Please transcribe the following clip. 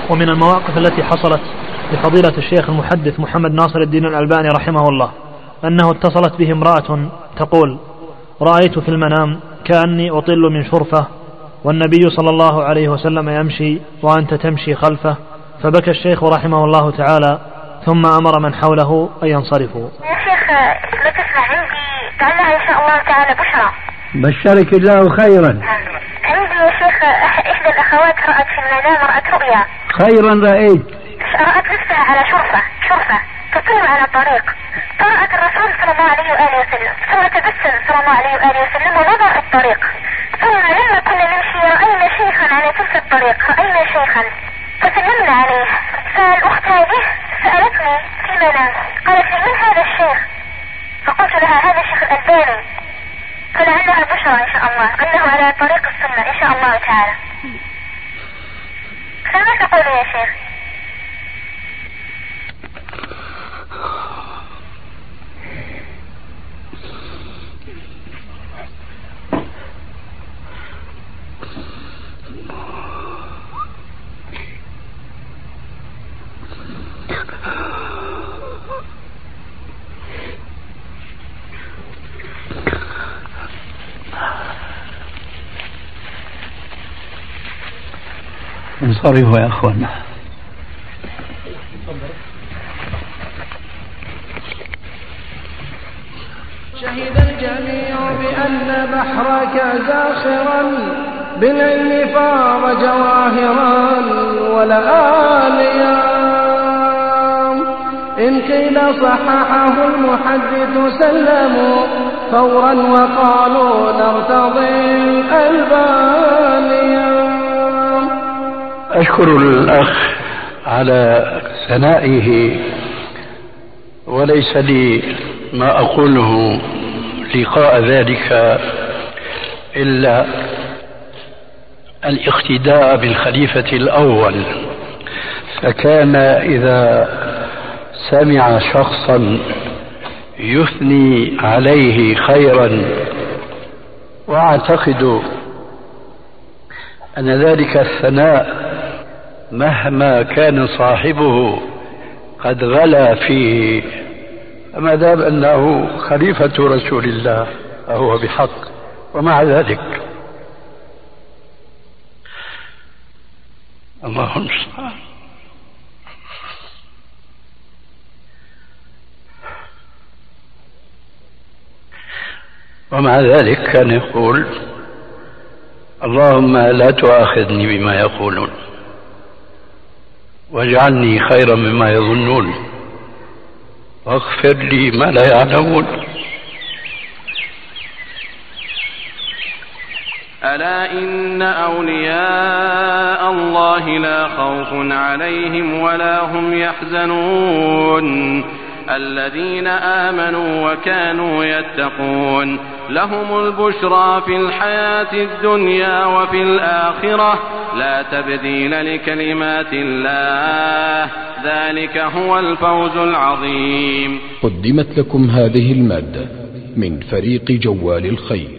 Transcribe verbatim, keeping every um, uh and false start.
ومن المواقف التي حصلت لفضيلة الشيخ المحدث محمد ناصر الدين الألباني رحمه الله أنه اتصلت به امرأة تقول: رأيت في المنام كأني أطل من شرفة والنبي صلى الله عليه وسلم يمشي وأنت تمشي خلفه، فبكى الشيخ رحمه الله تعالى ثم أمر من حوله أن ينصرفوا. يا شيخ لا تسمع، عندي تعالى إن شاء الله تعالى بشرى. بشرك الله خيرا. عندي يا شيخ إحدى الأخوات رأت في المنام رأت رؤيا. خيرا رأيت. رأت نفسها على شرفة شرفة تطير على طريق، قرأت الرسول صلى الله عليه وآله وسلم ثم تبسم صلى الله عليه وآله وسلم ونظر الطريق، ثم لما كنا نمشي رأينا شيخا على تلك الطريق، رأينا شيخا فسلمنا عليه، فالأخت هذه سألتني في منام قالت لي: من هذا الشيخ؟ فقلت لها: هذا الشيخ الألباني. فلعلها بشرى إن شاء الله أنه على طريق السنة إن شاء الله تعالى. فما تقول يا شيخ؟ انصرفوا يا أخوانا. شهد الجميع بأن بحرك زاخرا بالعلم فاض جواهرا ولآليا، إن قيل صححه المحدث سلموا فورا وقالوا نرتضي الألبانيا. أشكر الأخ على ثنائه، وليس لي ما أقوله لقاء ذلك إلا الاقتداء بالخليفة الأول، فكان إذا سمع شخصا يثني عليه خيرا وأعتقد أن ذلك الثناء مهما كان صاحبه قد غلا فيه، فما دام أنه خليفة رسول الله فهو بحق. ومع ذلك الله المستعان. ومع ذلك كان يقول: اللهم لا تؤاخذني بما يقولون واجعلني خيرا مما يظنون واغفر لي ما لا يعلمون. ألا إن أولياء الله لا خوف عليهم ولا هم يحزنون الذين آمنوا وكانوا يتقون لهم البشرى في الحياة الدنيا وفي الآخرة لا تبديل لكلمات الله ذلك هو الفوز العظيم. قدمت لكم هذه المادة من فريق جوال الخير.